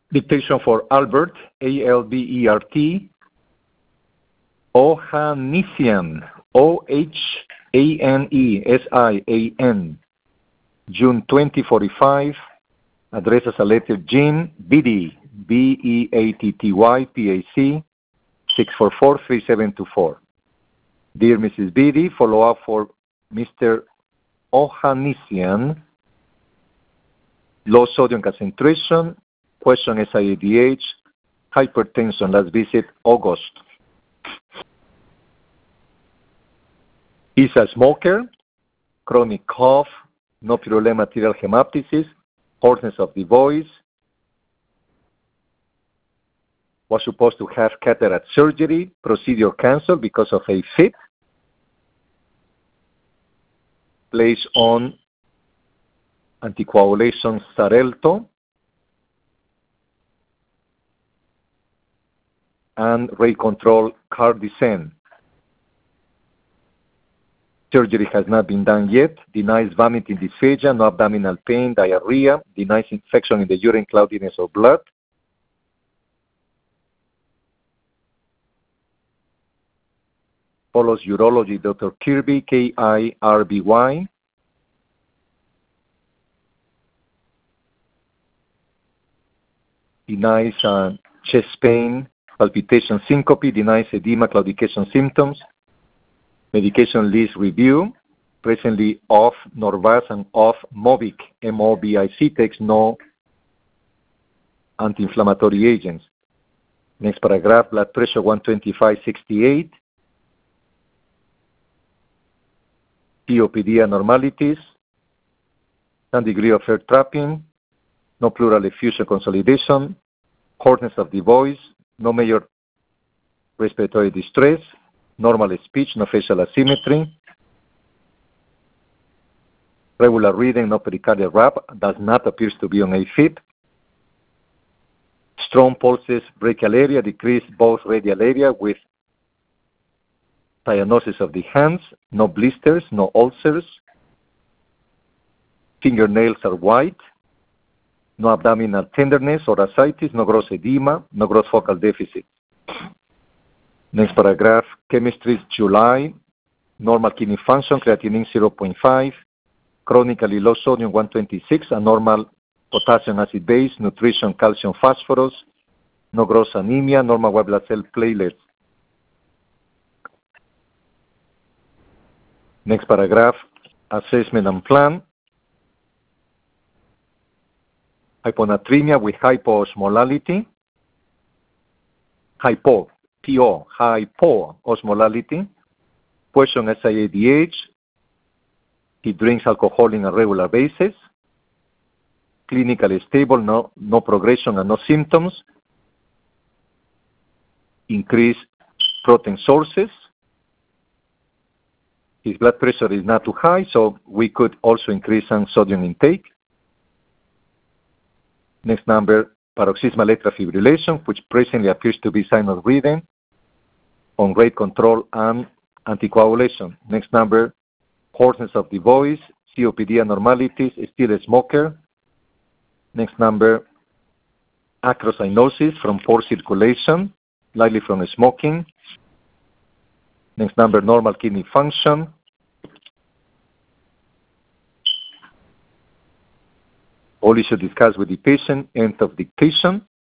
Dictation for Albert, Albert, Ohanessian, Ohanesian, June 2045. Address as a letter Jean Beatty, Beatty, PAC, 644-3724. Dear Mrs. Beatty, follow up for Mr. Ohanessian. Low sodium concentration. Question SIADH. Hypertension. Last visit August. He's a smoker. Chronic cough. No purulent material hemoptysis. Hoarseness of the voice. Was supposed to have cataract surgery. Procedure canceled because of a fit. Placed on anticoagulation Xarelto and rate control Cardicen. Surgery has not been done yet. Denies vomiting, dysphagia, no abdominal pain, diarrhea. Denies infection in the urine, cloudiness of blood. Follows urology, Dr. Kirby, Kirby. Denies chest pain, palpitation, syncope. Denies edema, claudication symptoms. Medication list review. Presently off Norvasc and off Mobic, MOBIC. Takes no anti-inflammatory agents. Next paragraph, blood pressure 125/68. COPD abnormalities, some degree of air trapping, no pleural effusion consolidation, hoarseness of the voice, no major respiratory distress, normal speech, no facial asymmetry, regular reading, no pericardial rap, does not appear to be on AFib, strong pulses, brachial area, decreased both radial area with cyanosis of the hands, no blisters, no ulcers, fingernails are white, no abdominal tenderness or ascites, no gross edema, no gross focal deficit. Next paragraph, chemistry, July, normal kidney function, creatinine 0.5, chronically low sodium 126, a normal potassium acid base, nutrition, calcium, phosphorus, no gross anemia, normal white blood cell platelets. Next paragraph, assessment and plan. Hyponatremia with hypoosmolality. Hypoosmolality. Question SIADH. He drinks alcohol on a regular basis. Clinically stable, no progression and no symptoms. Increased protein sources. His blood pressure is not too high, so we could also increase some sodium intake. Next number, paroxysmal atrial fibrillation, which presently appears to be sign of breathing, on rate control and anticoagulation. Next number, hoarseness of the voice, COPD abnormalities, still a smoker. Next number, acrocyanosis from poor circulation, likely from smoking. Next number, normal kidney function. All issues discussed with the patient, end of dictation.